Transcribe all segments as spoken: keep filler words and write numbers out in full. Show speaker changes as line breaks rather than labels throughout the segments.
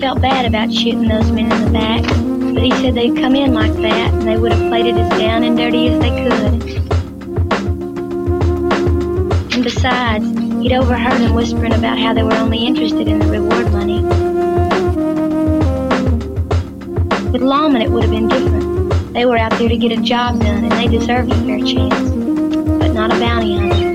felt bad about shooting those men in the back, but he said they'd come in like that and they would have played it as down and dirty as they could. And besides, he'd overheard them whispering about how they were only interested in the reward money. With lawmen, it would have been different. They were out there to get a job done, and they deserved a fair chance, but not a bounty hunter.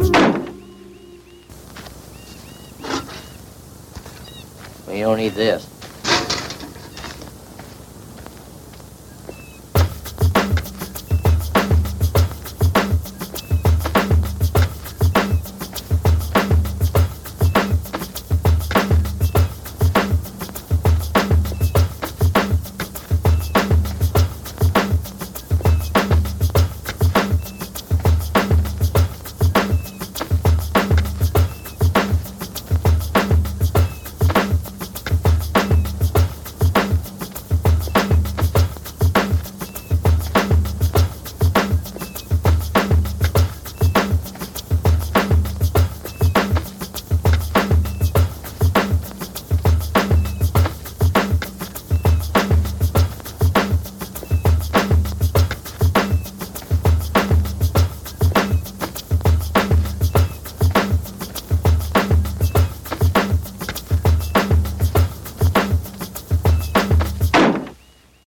You don't need this.